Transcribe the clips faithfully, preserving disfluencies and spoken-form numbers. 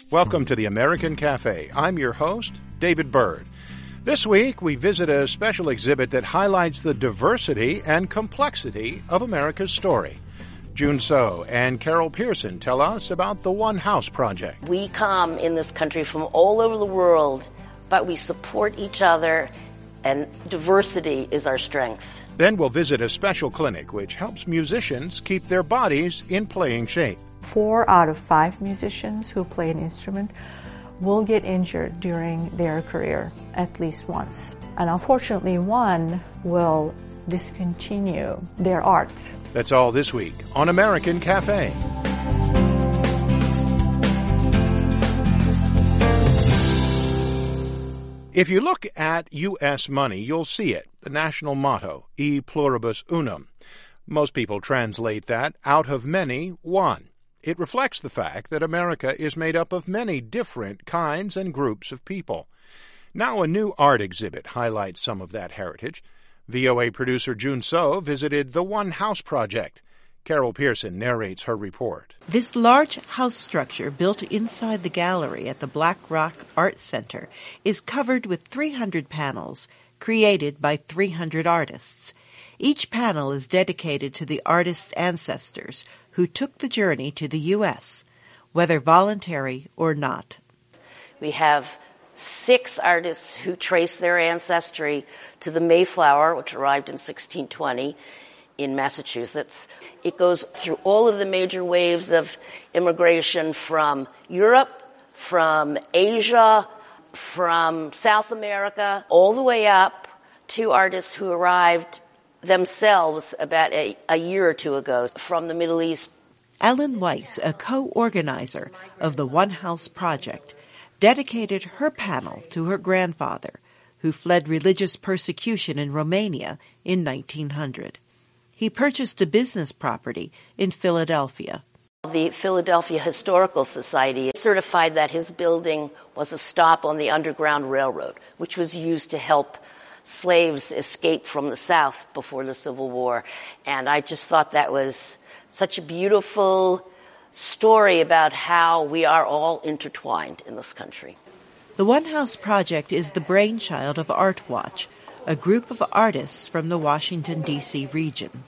Welcome to the American Cafe. I'm your host, David Byrd. This week, we visit a special exhibit that highlights the diversity and complexity of America's story. June So and Carol Pearson tell us about the One House Project. We come in this country from all over the world, but we support each other, and diversity is our strength. Then we'll visit a special clinic which helps musicians keep their bodies in playing shape. Four out of five musicians who play an instrument will get injured during their career at least once. And unfortunately, one will discontinue their art. That's all this week on American Cafe. If you look at U S money, you'll see it, the national motto, E pluribus unum. Most people translate that, out of many, one. It reflects the fact that America is made up of many different kinds and groups of people. Now a new art exhibit highlights some of that heritage. V O A producer June So visited the One House Project. Carol Pearson narrates her report. This large house structure built inside the gallery at the Black Rock Art Center is covered with three hundred panels created by three hundred artists. Each panel is dedicated to the artist's ancestors who took the journey to the U S, whether voluntary or not. We have six artists who trace their ancestry to the Mayflower, which arrived in sixteen twenty in Massachusetts. It goes through all of the major waves of immigration from Europe, from Asia, from South America, all the way up to artists who arrived themselves about a, a year or two ago from the Middle East. Ellen Weiss, a co-organizer of the One House Project, dedicated her panel to her grandfather, who fled religious persecution in Romania in nineteen hundred. He purchased a business property in Philadelphia. The Philadelphia Historical Society certified that his building was a stop on the Underground Railroad, which was used to help slaves escape from the South before the Civil War. And I just thought that was such a beautiful story about how we are all intertwined in this country. The One House Project is the brainchild of Art Watch, a group of artists from the Washington, D C region.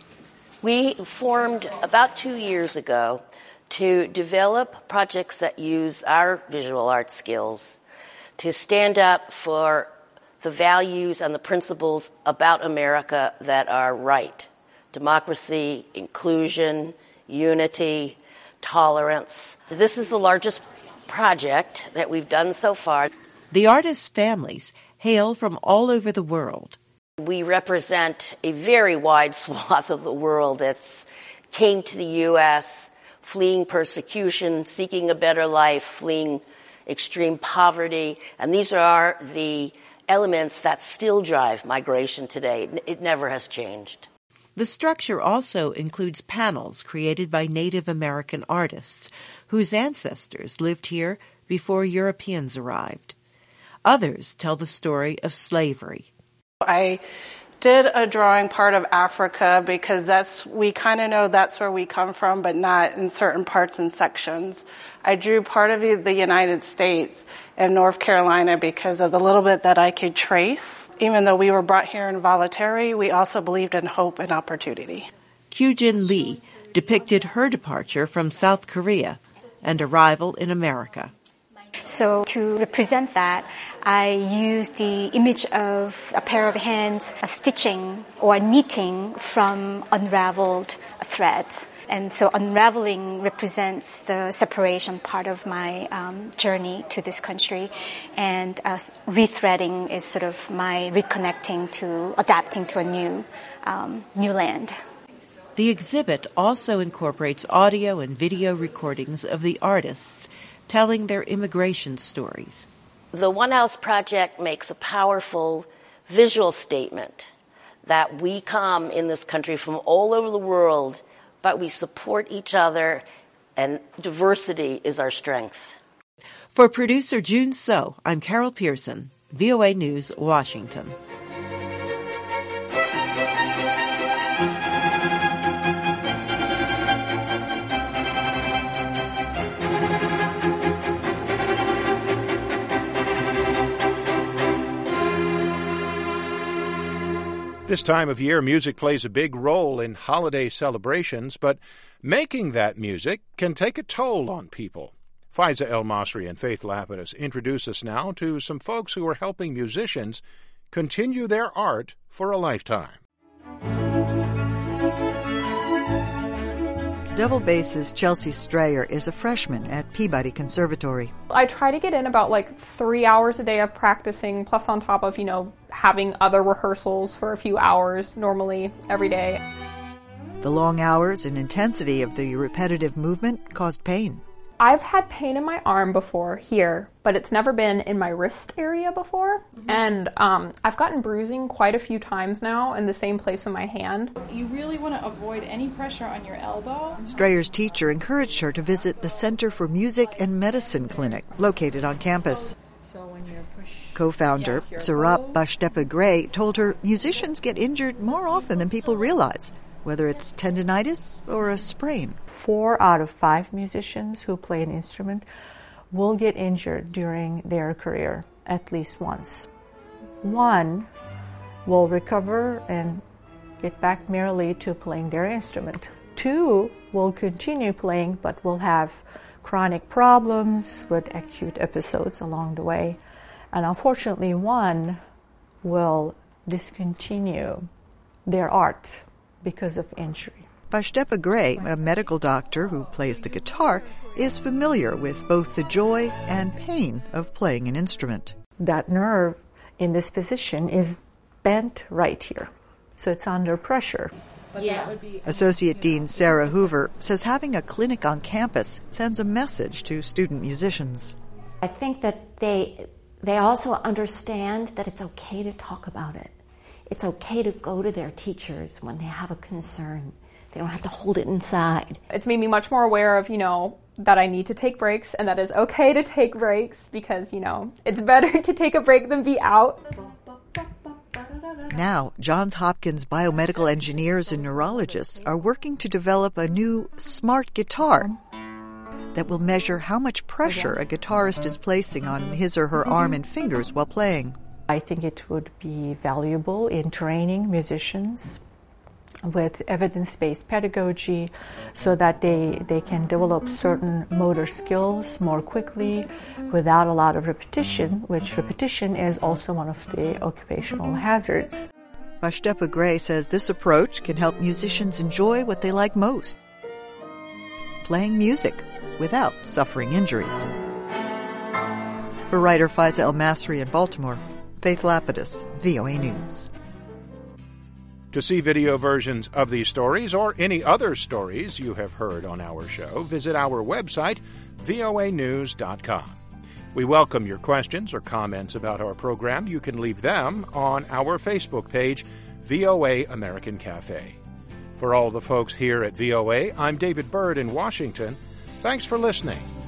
We formed about two years ago to develop projects that use our visual art skills to stand up for the values and the principles about America that are right. Democracy, inclusion, unity, tolerance. This is the largest project that we've done so far. The artists' families hail from all over the world. We represent a very wide swath of the world that came to the U S fleeing persecution, seeking a better life, fleeing extreme poverty. And these are the elements that still drive migration today. It never has changed. The structure also includes panels created by Native American artists whose ancestors lived here before Europeans arrived. Others tell the story of slavery. I did a drawing part of Africa because that's we kind of know that's where we come from, but not in certain parts and sections. I drew part of the United States and North Carolina because of the little bit that I could trace. Even though we were brought here involuntarily, we also believed in hope and opportunity. Kyujin Lee depicted her departure from South Korea and arrival in America. So to represent that, I used the image of a pair of hands a stitching or knitting from unraveled threads. And so unraveling represents the separation part of my um, journey to this country. And uh, rethreading is sort of my reconnecting to, adapting to a new, um, new land. The exhibit also incorporates audio and video recordings of the artists telling their immigration stories. The One House Project makes a powerful visual statement that we come in this country from all over the world, but we support each other, and diversity is our strength. For producer June So, I'm Carol Pearson, V O A News, Washington. This time of year, music plays a big role in holiday celebrations, but making that music can take a toll on people. Faiza El-Masri and Faith Lapidus introduce us now to some folks who are helping musicians continue their art for a lifetime. Double bassist Chelsea Strayer is a freshman at Peabody Conservatory. I try to get in about like three hours a day of practicing, plus on top of, you know, having other rehearsals for a few hours normally every day. The long hours and intensity of the repetitive movement caused pain. I've had pain in my arm before here, but it's never been in my wrist area before. Mm-hmm. And um, I've gotten bruising quite a few times now in the same place in my hand. You really want to avoid any pressure on your elbow. Strayer's teacher encouraged her to visit the Center for Music and Medicine Clinic, located on campus. So when you're push- Co-founder yeah, Sarap Bashtepa Gray told her musicians get injured more often than people realize, whether it's tendinitis or a sprain. Four out of five musicians who play an instrument will get injured during their career at least once. One will recover and get back merely to playing their instrument. Two will continue playing but will have chronic problems with acute episodes along the way. And unfortunately, one will discontinue their art because of injury. Bashtepa Gray, a medical doctor who plays the guitar, is familiar with both the joy and pain of playing an instrument. That nerve in this position is bent right here, so it's under pressure. But yeah. That would be Associate Dean Sarah Hoover says having a clinic on campus sends a message to student musicians. I think that they they also understand that it's okay to talk about it. It's okay to go to their teachers when they have a concern. They don't have to hold it inside. It's made me much more aware of, you know, that I need to take breaks and that it's okay to take breaks because, you know, it's better to take a break than be out. Now, Johns Hopkins biomedical engineers and neurologists are working to develop a new smart guitar that will measure how much pressure a guitarist is placing on his or her arm and fingers while playing. I think it would be valuable in training musicians with evidence-based pedagogy so that they, they can develop certain motor skills more quickly without a lot of repetition, which repetition is also one of the occupational hazards. Bashtepa Gray says this approach can help musicians enjoy what they like most, playing music without suffering injuries. For writer Faiza El-Masri in Baltimore, Faith Lapidus, V O A News. To see video versions of these stories or any other stories you have heard on our show, visit our website, V O A news dot com. We welcome your questions or comments about our program. You can leave them on our Facebook page, V O A American Cafe. For all the folks here at V O A, I'm David Byrd in Washington. Thanks for listening.